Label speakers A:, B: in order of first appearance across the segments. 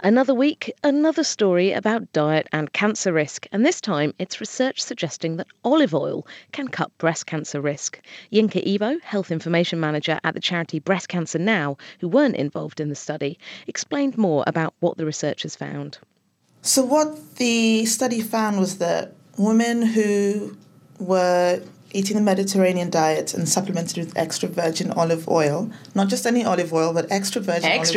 A: Another week, another story about diet and cancer risk, and this time it's research suggesting that olive oil can cut breast cancer risk. Yinka Ebo, Health Information Manager at the charity Breast Cancer Now, who weren't involved in the study, explained more about what the researchers found.
B: So what the study found was that women who were eating a Mediterranean diet and supplemented with extra virgin olive oil, not just any olive oil, but extra virgin olive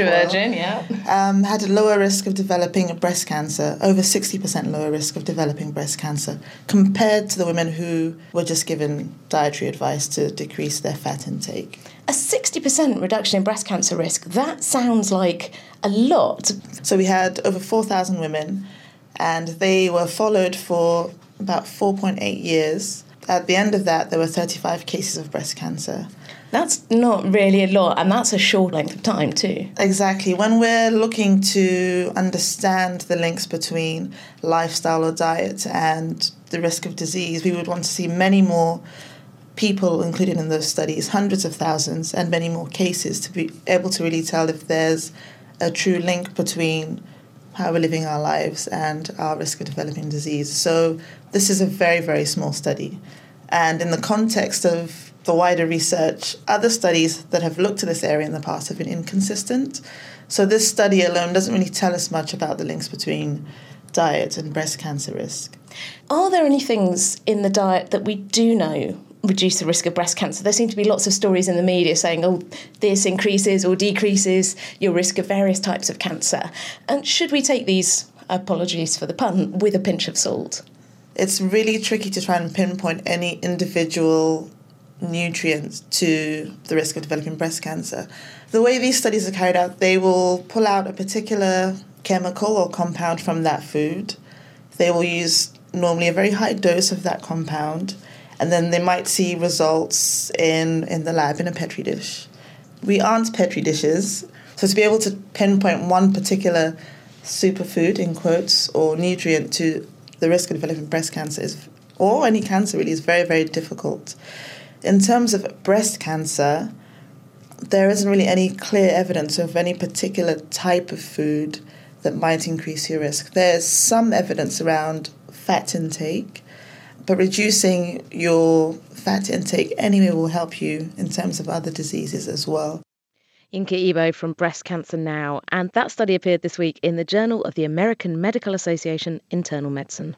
B: oil, had a lower risk of developing breast cancer, over 60% lower risk of developing breast cancer, compared to the women who were just given dietary advice to decrease their fat intake.
C: A 60% reduction in breast cancer risk, that sounds like a lot.
B: So we had over 4,000 women, and they were followed for about 4.8 years. At the end of that, there were 35 cases of breast cancer.
C: That's not really a lot, and that's a short length of time too.
B: Exactly. When we're looking to understand the links between lifestyle or diet and the risk of disease, we would want to see many more people included in those studies, hundreds of thousands, and many more cases to be able to really tell if there's a true link between how we're living our lives and our risk of developing disease. So this is a very, very small study. And in the context of the wider research, other studies that have looked at this area in the past have been inconsistent. So this study alone doesn't really tell us much about the links between diet and breast cancer risk.
C: Are there any things in the diet that we do know reduce the risk of breast cancer? There seem to be lots of stories in the media saying, oh, this increases or decreases your risk of various types of cancer. And should we take these, apologies for the pun, with a pinch of salt?
B: It's really tricky to try and pinpoint any individual nutrient to the risk of developing breast cancer. The way these studies are carried out, they will pull out a particular chemical or compound from that food. They will use normally a very high dose of that compound, and then they might see results in the lab in a Petri dish. We aren't Petri dishes, so to be able to pinpoint one particular superfood, in quotes, or nutrient to the risk of developing breast cancer or any cancer really, is very, very difficult. In terms of breast cancer, there isn't really any clear evidence of any particular type of food that might increase your risk. There's some evidence around fat intake, but reducing your fat intake anyway will help you in terms of other diseases as well.
A: Yinka Ebo from Breast Cancer Now, and that study appeared this week in the Journal of the American Medical Association Internal Medicine.